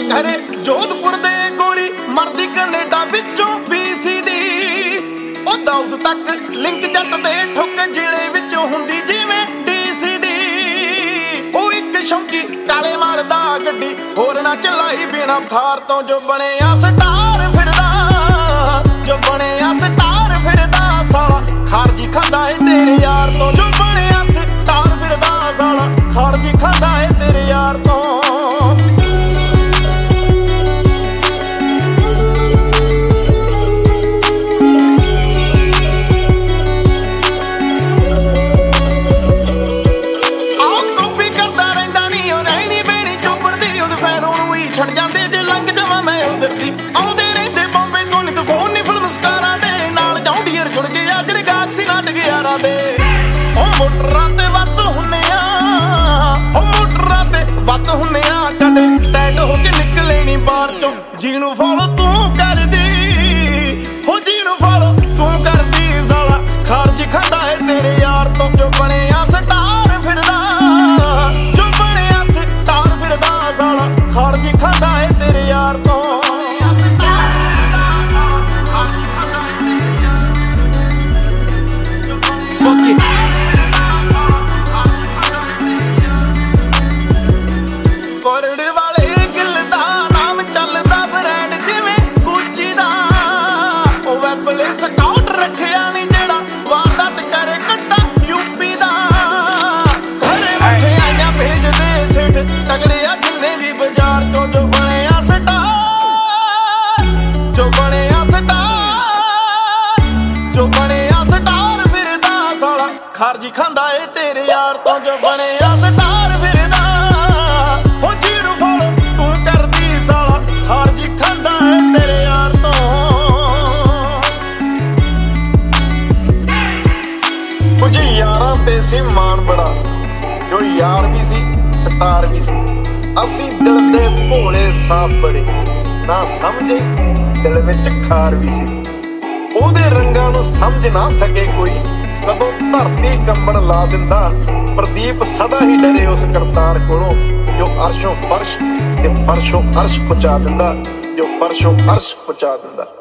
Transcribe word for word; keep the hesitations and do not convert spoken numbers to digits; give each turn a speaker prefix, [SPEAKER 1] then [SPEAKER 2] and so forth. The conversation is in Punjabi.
[SPEAKER 1] ਘਰੇ ਜੋਧਪੁਰ ਦੇ ਗੋਰੀ ਮਰਦੀ ਕੈਨੇਡਾ ਵਿੱਚੋਂ ਬੀਸੀ ਦੀ। ਉਹ ਦਾਊਦ ਤੱਕ ਲਿੰਕ ਜੱਟ ਦੇ ਠੁੱਕ ਜ਼ਿਲ੍ਹੇ ਵਿੱਚੋਂ ਹੁੰਦੀ ਜਿਵੇਂ ਡੀਸੀ ਦੀ। ਉਹ ਇੱਕ ਸ਼ੌਂਕੀ ਕਾਲੇ ਮਾਲ ਦਾ ਗੱਡੀ ਹੋਰ ਨਾ ਚਲਾਈ ਬਿਨਾ ਥਾਰ ਤੋਂ ਜੋ ਬਣਿਆ ਸਟਾਰ ਫਿਰਦਾ, ਜੋ ਬਣਿਆ ਸਟਾਰ ਫਿਰਦਾ ਸਾਲਾ ਖਾਰਜੀ ਖਾਂਦਾ ਏ ਤੇਰੇ ਯਾਰ ਤੋਂ। ਜੋ ਬਣਿਆ ਸਟਾਰ ਫਿਰਦਾ ਸਾਲਾ ਖਾਰਜੀ ਖਾਂਦਾ ਏ ਤੇਰੇ ਯਾਰ ਤੋਂ। ਛੱਡ ਜਾਂਦੇ ਜੇ ਲੰਘ ਜਾਵਾਂ ਮੈਂ ਉਧਰ ਦੀ। ਆਉਂਦੇ ਰਹਿੰਦੇ ਬੰਬੇ ਤੋਂ ਨਿਤ ਫੋਨ ਨੀ ਫਿਲਮ ਸਟਾਰਾਂ ਦੇ ਨਾਲ ਜੌਂਡੀਅਰ ਜੁੜ ਗਏ ਆ ਜਿਹੜੇ ਗਾਕਸੀ ਨਾਟਕ ਯਾਰਾਂ ਦੇ। ਉਹ ਮੋਟਰਾਂ ਤੇ ਵੱਧ ਹੁੰਨੇ ਆ, ਉਹ ਮੋਟਰਾਂ ਤੇ ਵੱਧ ਹੁੰਨੇ ਆ ਕਦੇ ਟੈਟ ਹੋ ਕੇ ਨਿਕਲੇ ਨੀ ਬਾਹਰ ਚੋਂ। ਜਿਹਨੂੰ ਫੋਲੋ ਤੂੰ ਕਰਦੀ, ਹੋ ਜਿਹਨੂੰ ਫੋਲੋ ਤੂੰ ਕਰਦੀ ਸਾਲਾ ਖਾਰਜੀ ਖਾਂਦਾ ਏ ਤੇਰੇ ਯਾਰ ਤੋਂ। ਜੋ ਬਣਿਆ ਸਟਾਰ ਫਿਰਦਾ, ਜੋ ਬਣਿਆ ਸਟਾਰ ਫਿਰਦਾ ਸਾਲਾ ਖਾਰਜੀ ਖਾਂਦਾ ਏ ਤੇਰੇ ਯਾਰ ਤੋਂ। ਕੋਰੜ ਵਾਲੇ ਗਿੱਲ ਦਾ ਨਾਮ ਚੱਲਦਾ ਬ੍ਰੈਂਡ ਜਿਵੇਂ ਗੁੱਚੀ ਦਾ। ਉਹ ਵੈਬਲੇ ਸਕਾਊਟ ਰੱਖਿਆ ਨੀ ਜਿਹੜਾ ਵਾਰਦਾਤ ਕਰੇ ਕੱਟਾ ਯੂਪੀ ਦਾ। ਘਰੇ ਬੈਠੇ ਆਈਆਂ ਭੇਜਦੇ ਸੇਠ ਤਗੜੇ ਆ ਜਿੰਨੇ ਵੀ ਬਾਜ਼ਾਰ ਤੋਂ। ਜੋ ਬਣਿਆ ਸਟਾਰ, ਜੋ ਬਣਿਆ ਸਟਾਰ, ਜੋ ਬਣਿਆ ਸਟਾਰ ਫਿਰਦਾ ਸਾਲਾ ਖਾਰਜੀ ਖਾਂਦਾ ਏ ਤੇਰੇ ਯਾਰ ਤੋਂ। ਜੋ ਬਣਿਆ ਸਟਾਰ ਫਿਰਦਾ, ਹੋ ਜਿਹਨੂੰ ਫੋਲੋ ਤੂੰ ਕਰਦੀ ਸਾਲਾ ਖਾਰਜੀ ਖਾਂਦਾ ਏ ਤੇਰੇ ਯਾਰ ਤੋਂ। ਕੁਝ ਯਾਰਾਂ ਤੇ ਸੀ ਮਾਣ ਬੜਾ, ਜੋ ਯਾਰ ਵੀ ਸੀ ਸਟਾਰ ਵੀ ਸੀ। ਅਸੀਂ ਦਿਲ ਦੇ ਭੋਲੇ ਸਾਫ ਬੜੇ ਨਾ ਸਮਝੇ ਦਿਲ ਵਿੱਚ ਖਾਰ ਵੀ ਸੀ। ਉਹਦੇ ਰੰਗਾਂ ਨੂੰ ਸਮਝ ਨਾ ਸਕੇ ਕੋਈ ਕਦੋਂ ਧਰਤੀ ਕੰਬਣ ਲਾ ਦਿੰਦਾ। ਪ੍ਰਦੀਪ ਸਦਾ ਹੀ ਡਰੇ ਉਸ ਕਰਤਾਰ ਕੋਲੋਂ ਜੋ ਅਰਸ਼ੋਂ ਫਰਸ਼ ਤੇ ਫਰਸ਼ੋਂ ਅਰਸ਼ ਪਹੁੰਚਾ ਦਿੰਦਾ, ਜੋ ਫਰਸ਼ੋਂ ਅਰਸ਼ ਪਹੁੰਚਾ ਦਿੰਦਾ।